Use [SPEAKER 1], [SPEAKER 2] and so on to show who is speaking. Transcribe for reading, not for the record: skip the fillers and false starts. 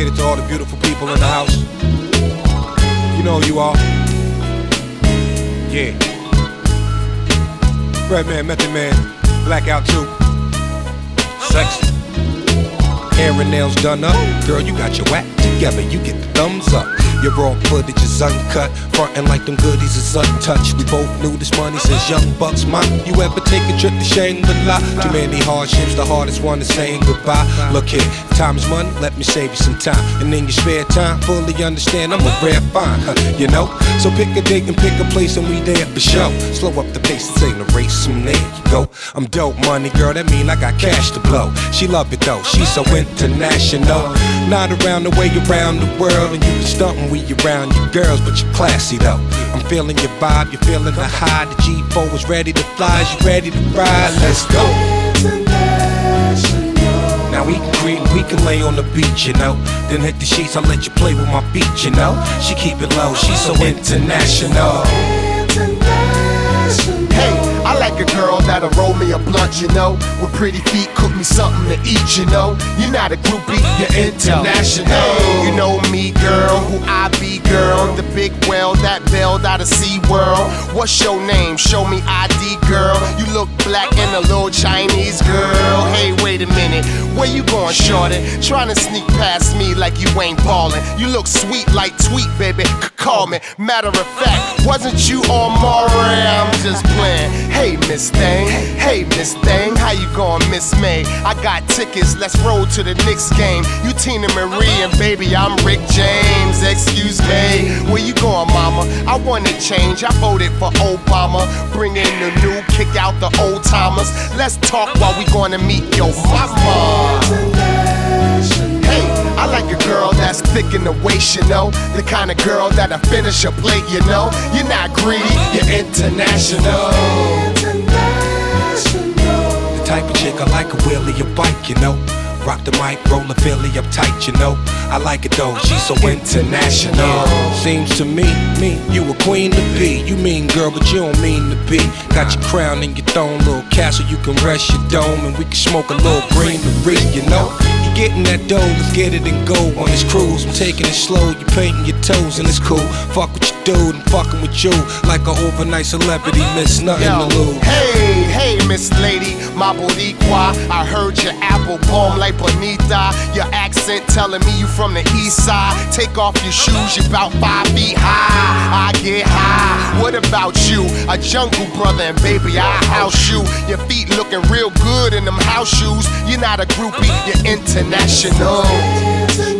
[SPEAKER 1] dedicated to all the beautiful people in the house. You know who you are. Yeah. Redman, Method Man, Blackout 2. Sexy. Hair and nails done up. Girl, you got your act together, you get the thumbs up. Your raw footage is uncut, frontin' like them goodies is untouched. We both knew this money since young bucks. You ever take a trip to Shangri-La? Too many hardships, the hardest one is saying goodbye. Look here, if time is money, let me save you some time. And in your spare time, fully understand I'm a rare find, you know? So pick a date and pick a place and we there for show. Slow up the pace, this ain't a race, and there you go. I'm dope money, girl, that mean I got cash to blow. She love it though, she's so international. Not around the way, around the world, and you can stuntin' we around your girls, but you're classy though. I'm feeling your vibe, you're feeling the high. The G4 is ready to fly, you ready to ride? Let's go. Now we can creep, we can lay on the beach, you know. Then hit the sheets, I'll let you play with my feet, you know. She keep it low, she's so international.
[SPEAKER 2] Hey, I like a girl that'll roll me a blunt, you know. With pretty feet, cook me something to eat, you know. You're not a groupie, you're international. Hey, you know me, girl, who I be, girl. The big whale that bailed out of SeaWorld. What's your name? Show me ID, girl. You look black and a little Chinese, girl. Hey, wait a minute, where you going, shorty? Trying to sneak past me like you ain't ballin'. You look sweet like Tweet, baby, call me. Matter of fact, wasn't you on Maury? I'm just playing. Hey, Miss Thing, hey, Miss Thing, how you going, Miss May? I got tickets, let's roll to the Knicks game. You Tina Marie and baby, I'm Rick James. Excuse me, where you going, mama? I wanna change, I voted for Obama. Bring in the new, kick out the old timers. Let's talk while we gonna meet your mama. Hey, I like a girl that's thick in the waist, you know. The kind of girl that'll finish a plate, you know. You're not greedy, you're international.
[SPEAKER 1] The type of chick I like a wheelie, a bike, you know. Rock the mic, roll a Philly up tight, you know. I like it though, she's so international. Seems to me, you a queen to be. You mean girl, but you don't mean to be. Got your crown and your throne, little castle, you can rest your dome. And we can smoke a little greenery, you know. You getting that dough, let's get it and go on this cruise. I'm taking it slow, you painting your toes and it's cool. Fuck with your dude, I'm fucking with you. Like an overnight celebrity, miss nothing to lose.
[SPEAKER 2] Hey, Miss Lady, my Boricua. I heard your apple bomb like Bonita. Your accent telling me you from the east side. Take off your shoes, you're about 5 feet high. I get high. What about you? A jungle brother, and baby, I house you. Your feet looking real good in them house shoes. You're not a groupie, you're international.